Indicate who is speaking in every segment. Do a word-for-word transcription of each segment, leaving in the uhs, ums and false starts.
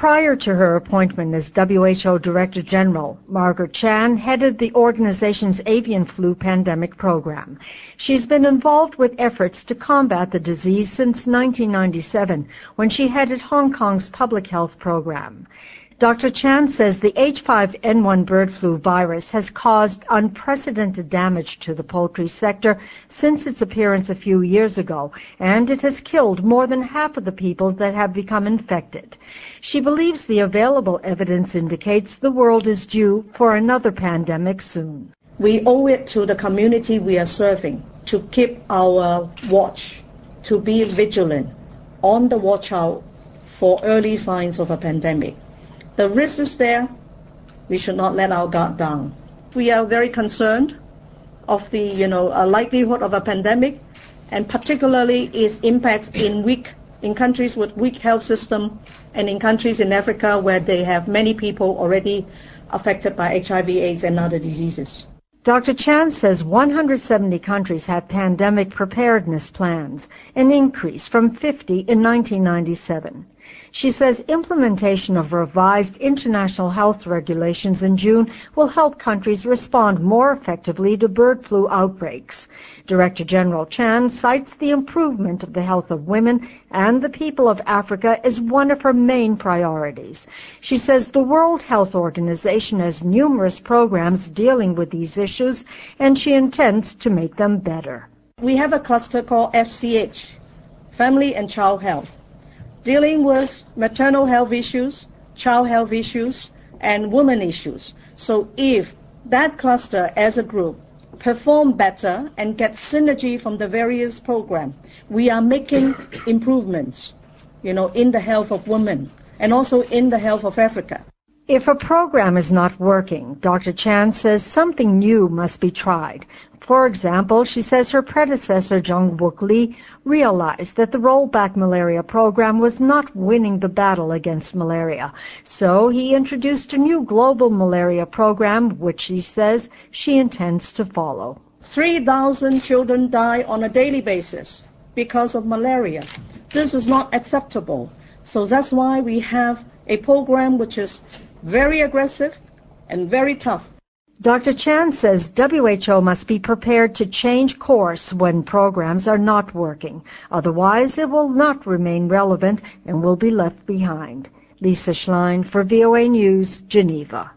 Speaker 1: Prior to her appointment as W H O Director General, Margaret Chan headed the organization's avian flu pandemic program. She's been involved with efforts to combat the disease since nineteen ninety-seven, when she headed Hong Kong's public health program. Doctor Chan says the H five N one bird flu virus has caused unprecedented damage to the poultry sector since its appearance a few years ago, and it has killed more than half of the people that have become infected. She believes the available evidence indicates the world is due for another pandemic soon.
Speaker 2: We owe it to the community we are serving to keep our watch, to be vigilant, on the watch out for early signs of a pandemic. The risk is there. We should not let our guard down. We are very concerned of the, you know, uh, likelihood of a pandemic, and particularly its impact in weak, in countries with weak health system, and in countries in Africa where they have many people already affected by H I V AIDS and other diseases.
Speaker 1: Doctor Chan says one hundred seventy countries have pandemic preparedness plans, an increase from fifty in nineteen ninety-seven. She says implementation of revised international health regulations in June will help countries respond more effectively to bird flu outbreaks. Director General Chan cites the improvement of the health of women and the people of Africa as one of her main priorities. She says the World Health Organization has numerous programs dealing with these issues, and she intends to make them better.
Speaker 2: We have a cluster called F C H, Family and Child Health, dealing with maternal health issues, child health issues, and women issues. So if that cluster as a group perform better and get synergy from the various programs, we are making improvements, you know, in the health of women and also in the health of Africa.
Speaker 1: If a program is not working, Doctor Chan says something new must be tried. For example, she says her predecessor, Jung Wook Lee, realized that the rollback malaria program was not winning the battle against malaria. So he introduced a new global malaria program, which she says she intends to follow.
Speaker 2: three thousand children die on a daily basis because of malaria. This is not acceptable. So that's why we have a program which is very aggressive and very tough.
Speaker 1: Doctor Chan says W H O must be prepared to change course when programs are not working. Otherwise, it will not remain relevant and will be left behind. Lisa Schlein for V O A News, Geneva.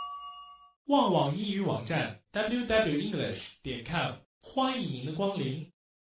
Speaker 3: 旺网英语网站 double u double u double u 点 com 欢迎您的光临。